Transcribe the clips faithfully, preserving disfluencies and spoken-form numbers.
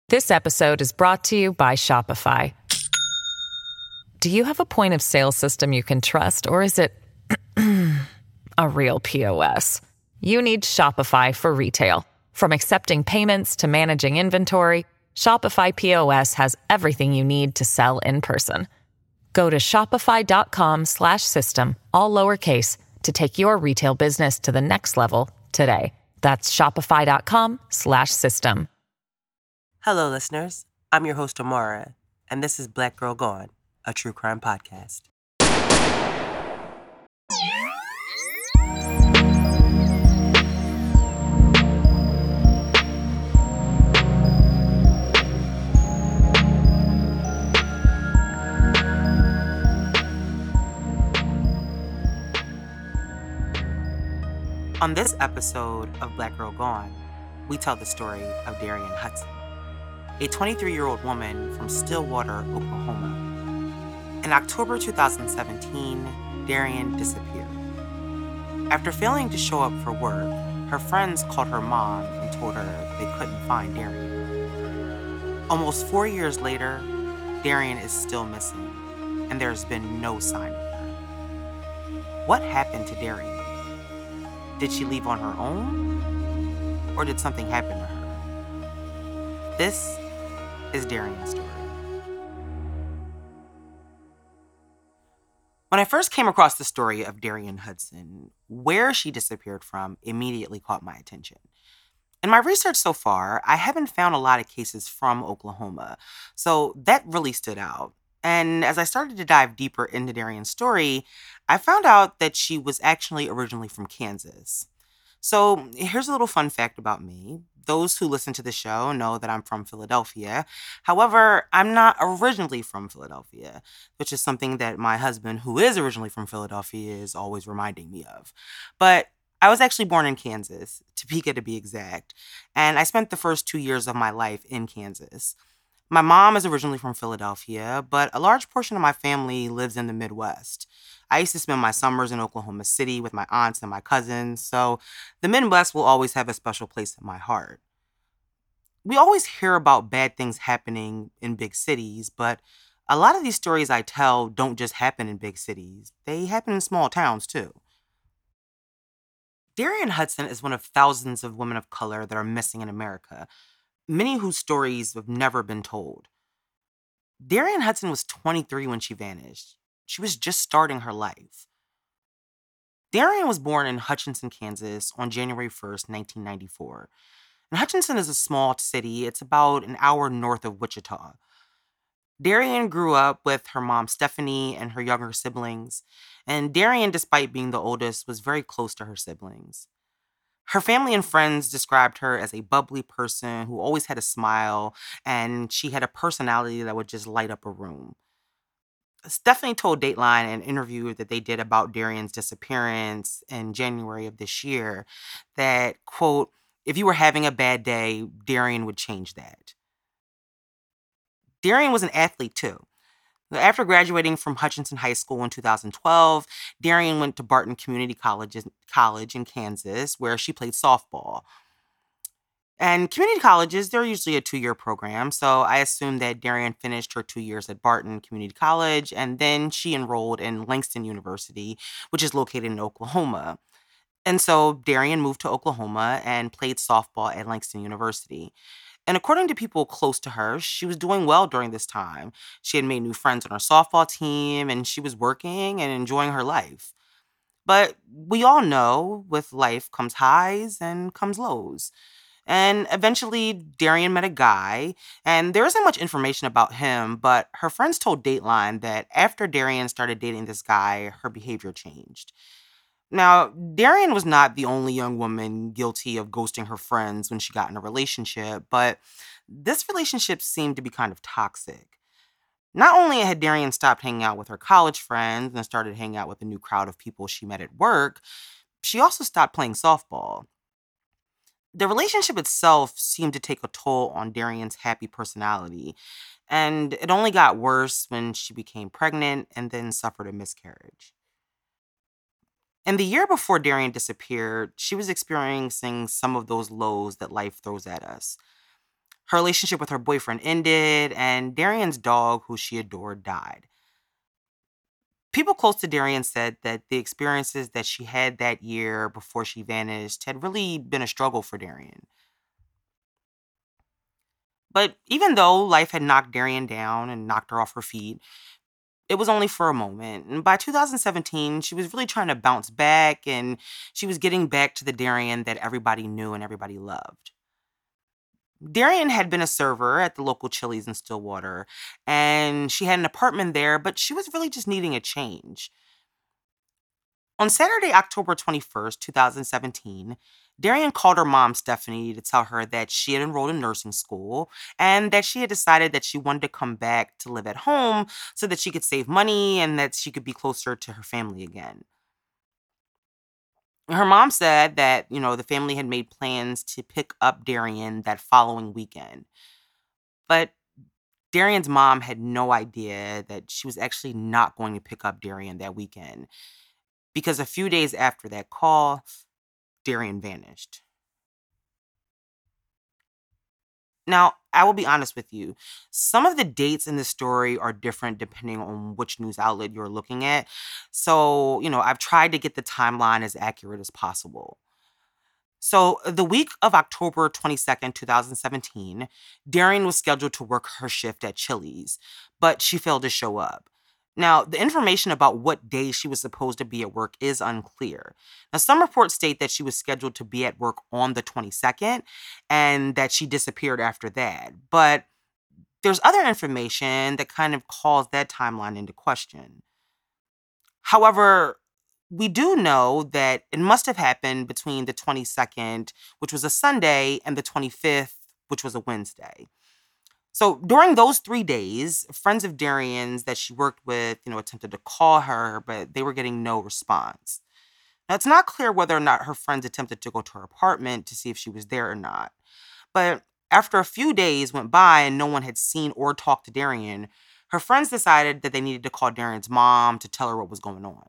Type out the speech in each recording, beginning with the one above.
This episode is brought to you by Shopify. Do you have a point of sale system you can trust, or is it a real P O S? You need Shopify for retail. From accepting payments to managing inventory, Shopify P O S has everything you need to sell in person. Go to shopify.com slash system, all lowercase, to take your retail business to the next level today. That's shopify.com slash system. Hello, listeners. I'm your host, Amara, and this is Black Girl Gone, a true crime podcast. On this episode of Black Girl Gone, we tell the story of Darian Hudson, a twenty-three-year-old woman from Stillwater, Oklahoma. In October two thousand seventeen, Darian disappeared. After failing to show up for work, her friends called her mom and told her they couldn't find Darian. Almost four years later, Darian is still missing, and there's been no sign of her. What happened to Darian? Did she leave on her own? Or did something happen to her? This is Darian's story. When I first came across the story of Darian Hudson, where she disappeared from immediately caught my attention. In my research so far, I haven't found a lot of cases from Oklahoma, so that really stood out. And as I started to dive deeper into Darian's story, I found out that she was actually originally from Kansas. So here's a little fun fact about me. Those who listen to the show know that I'm from Philadelphia. However, I'm not originally from Philadelphia, which is something that my husband, who is originally from Philadelphia, is always reminding me of. But I was actually born in Kansas, Topeka to be exact, and I spent the first two years of my life in Kansas. My mom is originally from Philadelphia, but a large portion of my family lives in the Midwest. I used to spend my summers in Oklahoma City with my aunts and my cousins, so the Midwest will always have a special place in my heart. We always hear about bad things happening in big cities, but a lot of these stories I tell don't just happen in big cities. They happen in small towns, too. Darian Hudson is one of thousands of women of color that are missing in America, many whose stories have never been told. Darian Hudson was twenty-three when she vanished. She was just starting her life. Darian was born in Hutchinson, Kansas on January first, nineteen ninety-four. And Hutchinson is a small city. It's about an hour north of Wichita. Darian grew up with her mom, Stephanie, and her younger siblings. And Darian, despite being the oldest, was very close to her siblings. Her family and friends described her as a bubbly person who always had a smile, and she had a personality that would just light up a room. Stephanie told Dateline in an interview that they did about Darian's disappearance in January of this year that, quote, if you were having a bad day, Darian would change that. Darian was an athlete, too. After graduating from Hutchinson High School in two thousand twelve, Darian went to Barton Community College, College in Kansas, where she played softball. And community colleges, they're usually a two-year program, so I assume that Darian finished her two years at Barton Community College, and then she enrolled in Langston University, which is located in Oklahoma. And so Darian moved to Oklahoma and played softball at Langston University. And according to people close to her, she was doing well during this time. She had made new friends on her softball team, and she was working and enjoying her life. But we all know with life comes highs and comes lows. And eventually, Darian met a guy, and there isn't much information about him, but her friends told Dateline that after Darian started dating this guy, her behavior changed. Now, Darian was not the only young woman guilty of ghosting her friends when she got in a relationship, but this relationship seemed to be kind of toxic. Not only had Darian stopped hanging out with her college friends and started hanging out with a new crowd of people she met at work, she also stopped playing softball. The relationship itself seemed to take a toll on Darian's happy personality, and it only got worse when she became pregnant and then suffered a miscarriage. In the year before Darian disappeared, she was experiencing some of those lows that life throws at us. Her relationship with her boyfriend ended, and Darian's dog, who she adored, died. People close to Darian said that the experiences that she had that year before she vanished had really been a struggle for Darian. But even though life had knocked Darian down and knocked her off her feet, it was only for a moment. And by two thousand seventeen, she was really trying to bounce back, and she was getting back to the Darian that everybody knew and everybody loved. Darian had been a server at the local Chili's in Stillwater, and she had an apartment there, but she was really just needing a change. On Saturday, October twenty-first, twenty seventeen, Darian called her mom, Stephanie, to tell her that she had enrolled in nursing school and that she had decided that she wanted to come back to live at home so that she could save money and that she could be closer to her family again. Her mom said that, you know, the family had made plans to pick up Darian that following weekend. But Darian's mom had no idea that she was actually not going to pick up Darian that weekend, because a few days after that call, Darian vanished. Now, I will be honest with you. Some of the dates in the story are different depending on which news outlet you're looking at. So, you know, I've tried to get the timeline as accurate as possible. So, the week of October twenty-second, twenty seventeen, Darian was scheduled to work her shift at Chili's, but she failed to show up. Now, the information about what day she was supposed to be at work is unclear. Now, some reports state that she was scheduled to be at work on the twenty-second and that she disappeared after that. But there's other information that kind of calls that timeline into question. However, we do know that it must have happened between the twenty-second, which was a Sunday, and the twenty-fifth, which was a Wednesday. So during those three days, friends of Darian's that she worked with, you know, attempted to call her, but they were getting no response. Now, it's not clear whether or not her friends attempted to go to her apartment to see if she was there or not. But after a few days went by and no one had seen or talked to Darian, her friends decided that they needed to call Darian's mom to tell her what was going on.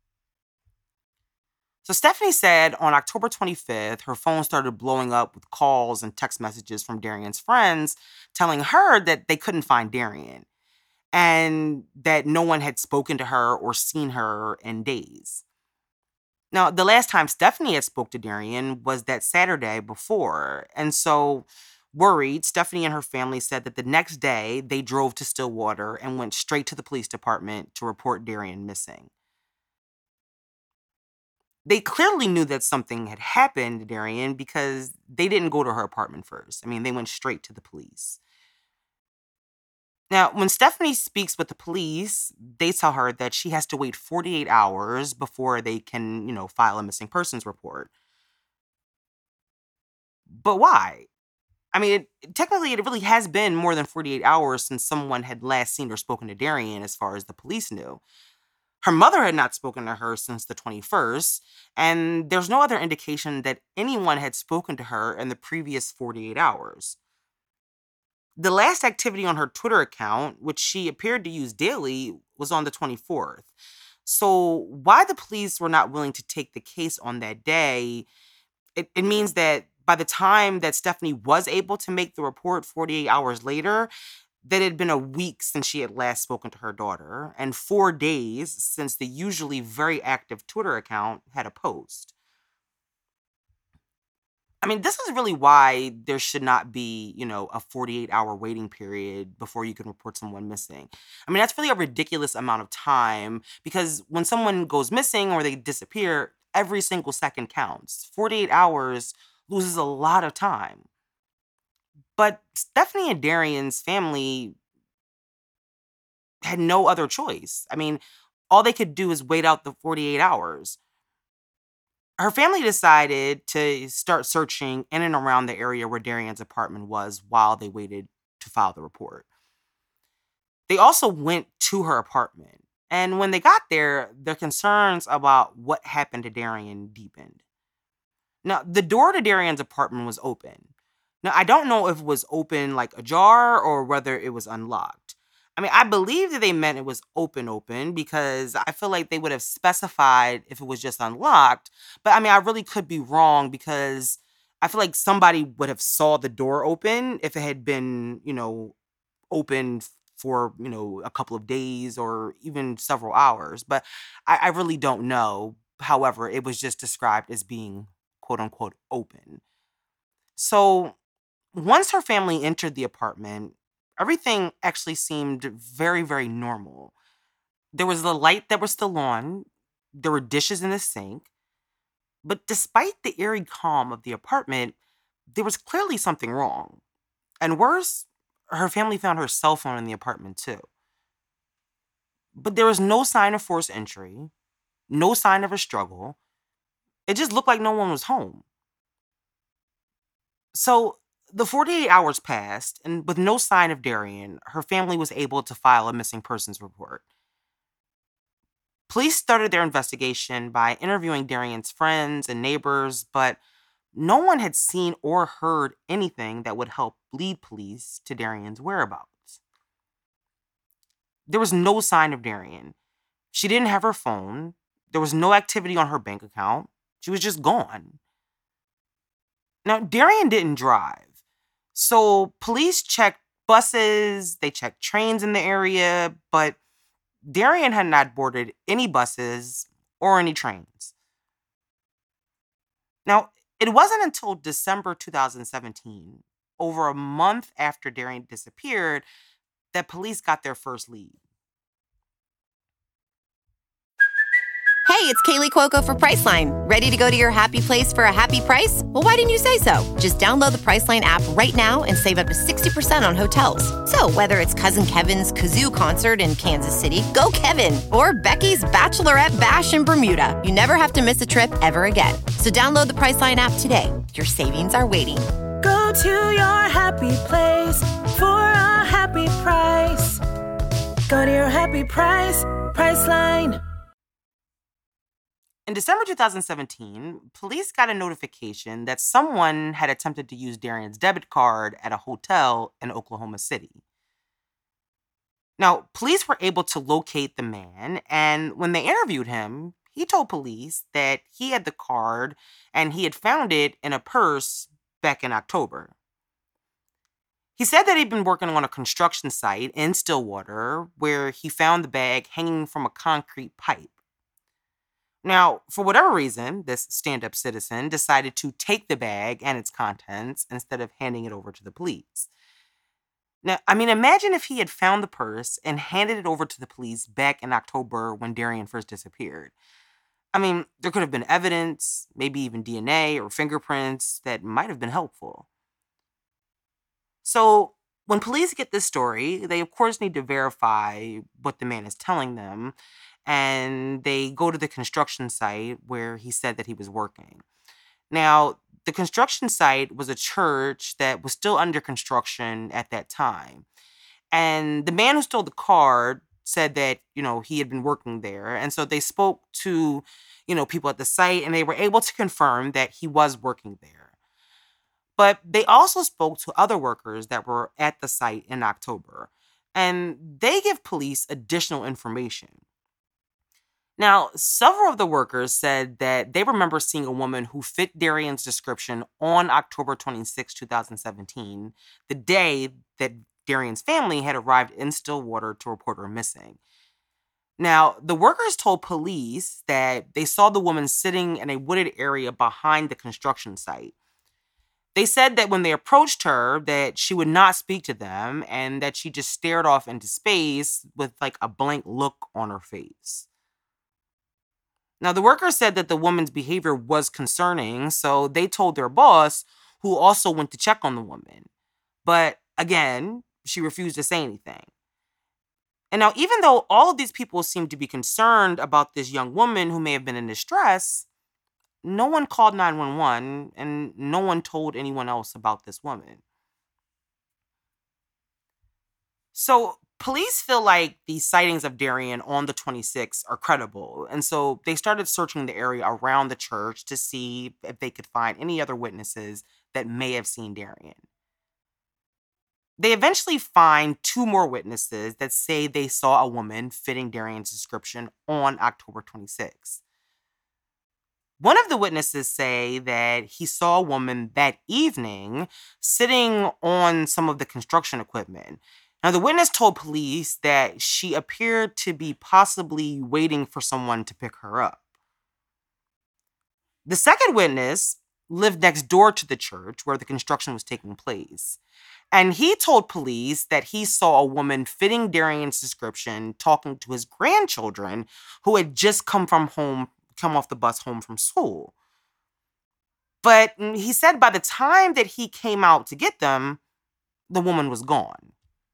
So Stephanie said on October twenty-fifth, her phone started blowing up with calls and text messages from Darian's friends telling her that they couldn't find Darian and that no one had spoken to her or seen her in days. Now, the last time Stephanie had spoke to Darian was that Saturday before. And so, worried, Stephanie and her family said that the next day they drove to Stillwater and went straight to the police department to report Darian missing. They clearly knew that something had happened to Darian because they didn't go to her apartment first. I mean, they went straight to the police. Now, when Stephanie speaks with the police, they tell her that she has to wait forty-eight hours before they can, you know, file a missing persons report. But why? I mean, it, technically, it really has been more than forty-eight hours since someone had last seen or spoken to Darian, as far as the police knew. Her mother had not spoken to her since the twenty-first, and there's no other indication that anyone had spoken to her in the previous forty-eight hours. The last activity on her Twitter account, which she appeared to use daily, was on the twenty-fourth. So why the police were not willing to take the case on that day, it, it means that by the time that Stephanie was able to make the report forty-eight hours later, that it had been a week since she had last spoken to her daughter, and four days since the usually very active Twitter account had a post. I mean, this is really why there should not be, you know, a forty-eight hour waiting period before you can report someone missing. I mean, that's really a ridiculous amount of time because when someone goes missing or they disappear, every single second counts. forty-eight hours loses a lot of time. But Stephanie and Darian's family had no other choice. I mean, all they could do is wait out the forty-eight hours. Her family decided to start searching in and around the area where Darian's apartment was while they waited to file the report. They also went to her apartment. And when they got there, their concerns about what happened to Darian deepened. Now, the door to Darian's apartment was open. Now, I don't know if it was open like ajar or whether it was unlocked. I mean, I believe that they meant it was open, open, because I feel like they would have specified if it was just unlocked. But I mean, I really could be wrong because I feel like somebody would have saw the door open if it had been, you know, open for, you know, a couple of days or even several hours. But I, I really don't know. However, it was just described as being quote unquote open. So once her family entered the apartment, everything actually seemed very, very normal. There was the light that was still on, there were dishes in the sink. But despite the eerie calm of the apartment, there was clearly something wrong. And worse, her family found her cell phone in the apartment too. But there was no sign of forced entry, no sign of a struggle. It just looked like no one was home. So the forty-eight hours passed, and with no sign of Darian, her family was able to file a missing persons report. Police started their investigation by interviewing Darian's friends and neighbors, but no one had seen or heard anything that would help lead police to Darian's whereabouts. There was no sign of Darian. She didn't have her phone. There was no activity on her bank account. She was just gone. Now, Darian didn't drive. So police checked buses, they checked trains in the area, but Darian had not boarded any buses or any trains. Now, it wasn't until December two thousand seventeen, over a month after Darian disappeared, that police got their first lead. Hey, it's Kaylee Cuoco for Priceline. Ready to go to your happy place for a happy price? Well, why didn't you say so? Just download the Priceline app right now and save up to sixty percent on hotels. So whether it's Cousin Kevin's Kazoo Concert in Kansas City, go Kevin, or Becky's Bachelorette Bash in Bermuda, you never have to miss a trip ever again. So download the Priceline app today. Your savings are waiting. Go to your happy place for a happy price. Go to your happy price, Priceline. In December two thousand seventeen, police got a notification that someone had attempted to use Darian's debit card at a hotel in Oklahoma City. Now, police were able to locate the man, and when they interviewed him, he told police that he had the card and he had found it in a purse back in October. He said that he'd been working on a construction site in Stillwater where he found the bag hanging from a concrete pipe. Now, for whatever reason, this stand-up citizen decided to take the bag and its contents instead of handing it over to the police. Now, I mean, imagine if he had found the purse and handed it over to the police back in October when Darian first disappeared. I mean, there could have been evidence, maybe even D N A or fingerprints that might have been helpful. So, when police get this story, they of course need to verify what the man is telling them, and they go to the construction site where he said that he was working. Now, the construction site was a church that was still under construction at that time. And the man who stole the card said that, you know, he had been working there. And so they spoke to, you know, people at the site, and they were able to confirm that he was working there. But they also spoke to other workers that were at the site in October, and they give police additional information. Now, several of the workers said that they remember seeing a woman who fit Darian's description on October twenty-sixth, twenty seventeen, the day that Darian's family had arrived in Stillwater to report her missing. Now, the workers told police that they saw the woman sitting in a wooded area behind the construction site. They said that when they approached her, that she would not speak to them and that she just stared off into space with like a blank look on her face. Now, the workers said that the woman's behavior was concerning, so they told their boss, who also went to check on the woman. But again, she refused to say anything. And now, even though all of these people seemed to be concerned about this young woman who may have been in distress, no one called nine one one and no one told anyone else about this woman. So police feel like these sightings of Darian on the twenty-sixth are credible. And so they started searching the area around the church to see if they could find any other witnesses that may have seen Darian. They eventually find two more witnesses that say they saw a woman fitting Darian's description on October twenty-sixth. One of the witnesses say that he saw a woman that evening sitting on some of the construction equipment. Now, the witness told police that she appeared to be possibly waiting for someone to pick her up. The second witness lived next door to the church where the construction was taking place. And he told police that he saw a woman fitting Darian's description talking to his grandchildren who had just come from home, come off the bus home from school. But he said by the time that he came out to get them, the woman was gone.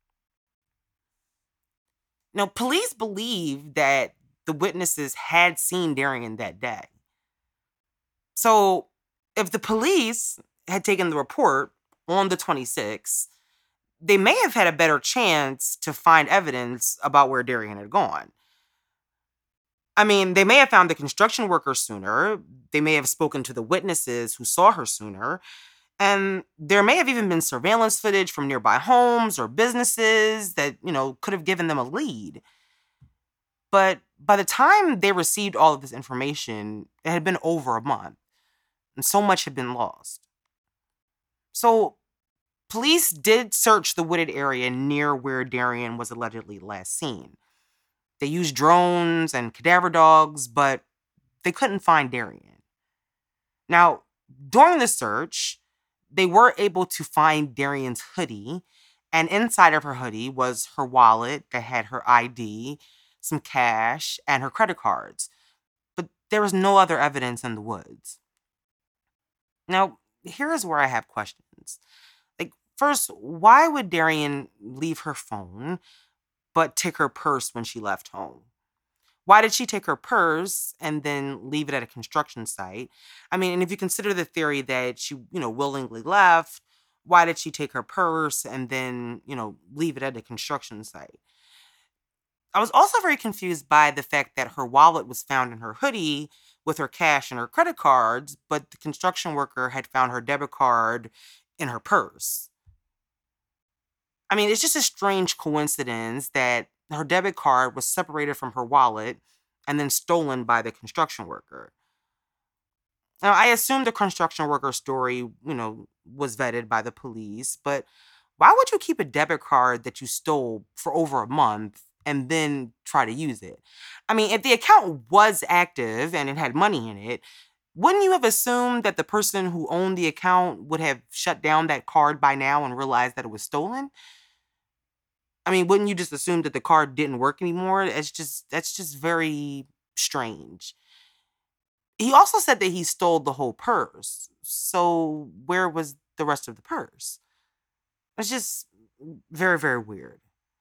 Now, police believe that the witnesses had seen Darian that day. So if the police had taken the report on the twenty-sixth, they may have had a better chance to find evidence about where Darian had gone. I mean, they may have found the construction worker sooner. They may have spoken to the witnesses who saw her sooner. And there may have even been surveillance footage from nearby homes or businesses that, you know, could have given them a lead. But by the time they received all of this information, it had been over a month, and so much had been lost. So police did search the wooded area near where Darian was allegedly last seen. They used drones and cadaver dogs, but they couldn't find Darian. Now, during the search, they were able to find Darian's hoodie, and inside of her hoodie was her wallet that had her I D, some cash, and her credit cards. But there was no other evidence in the woods. Now, here is where I have questions. Like, first, why would Darian leave her phone but take her purse when she left home? Why did she take her purse and then leave it at a construction site? I mean, and if you consider the theory that she, you know, willingly left, why did she take her purse and then, you know, leave it at a construction site? I was also very confused by the fact that her wallet was found in her hoodie with her cash and her credit cards, but the construction worker had found her debit card in her purse. I mean, it's just a strange coincidence that her debit card was separated from her wallet and then stolen by the construction worker. Now, I assume the construction worker's story, you know, was vetted by the police, but why would you keep a debit card that you stole for over a month and then try to use it? I mean, if the account was active and it had money in it, wouldn't you have assumed that the person who owned the account would have shut down that card by now and realized that it was stolen? I mean, wouldn't you just assume that the card didn't work anymore? It's just, that's just very strange. He also said that he stole the whole purse. So where was the rest of the purse? It's just very, very weird.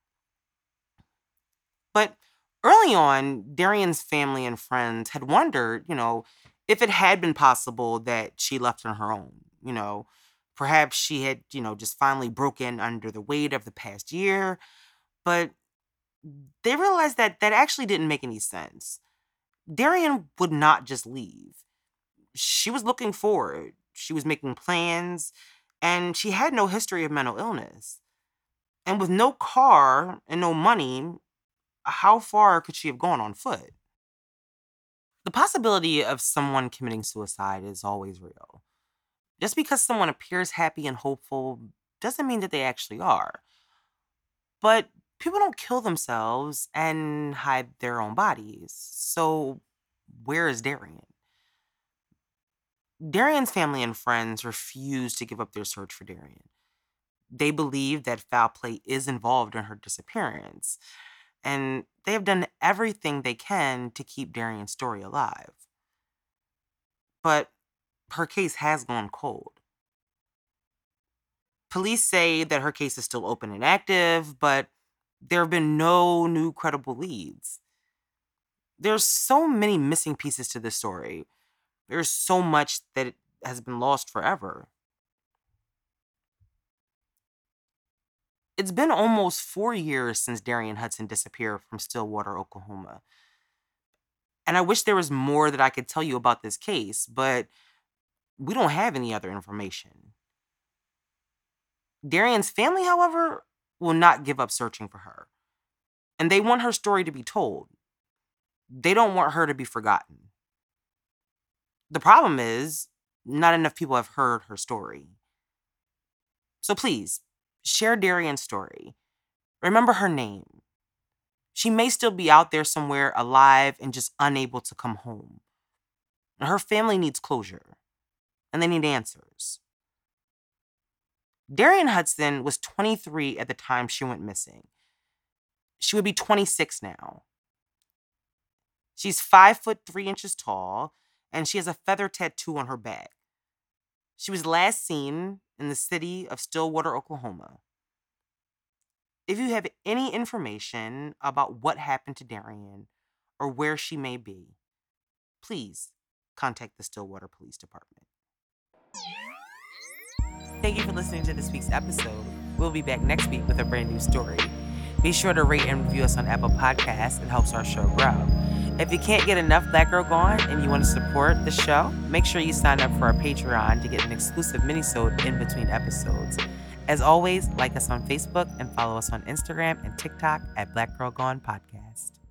But early on, Darian's family and friends had wondered, you know, if it had been possible that she left on her own, you know, perhaps she had, you know, just finally broken under the weight of the past year. But they realized that that actually didn't make any sense. Darian would not just leave. She was looking forward. She was making plans, and she had no history of mental illness. And with no car and no money, how far could she have gone on foot? The possibility of someone committing suicide is always real. Just because someone appears happy and hopeful doesn't mean that they actually are. But people don't kill themselves and hide their own bodies. So where is Darian? Darian's family and friends refuse to give up their search for Darian. They believe that foul play is involved in her disappearance, and they have done everything they can to keep Darian's story alive. But her case has gone cold. Police say that her case is still open and active, but there have been no new credible leads. There's so many missing pieces to this story. There's so much that it has been lost forever. It's been almost four years since Darian Hudson disappeared from Stillwater, Oklahoma. And I wish there was more that I could tell you about this case, but we don't have any other information. Darian's family, however, will not give up searching for her. And they want her story to be told. They don't want her to be forgotten. The problem is, not enough people have heard her story. So please, share Darian's story. Remember her name. She may still be out there somewhere alive and just unable to come home. Her family needs closure, and they need answers. Darian Hudson was twenty-three at the time she went missing. She would be twenty-six now. She's five foot three inches tall, and she has a feather tattoo on her back. She was last seen in the city of Stillwater, Oklahoma. If you have any information about what happened to Darian or where she may be, please contact the Stillwater Police Department. Thank you for listening to this week's episode. We'll be back next week with a brand new story. Be sure to rate and review us on Apple Podcasts. It helps our show grow. If you can't get enough Black Girl Gone and you want to support the show, make sure you sign up for our Patreon to get an exclusive minisode in between episodes. As always, like us on Facebook and follow us on Instagram and TikTok at Black Girl Gone Podcast.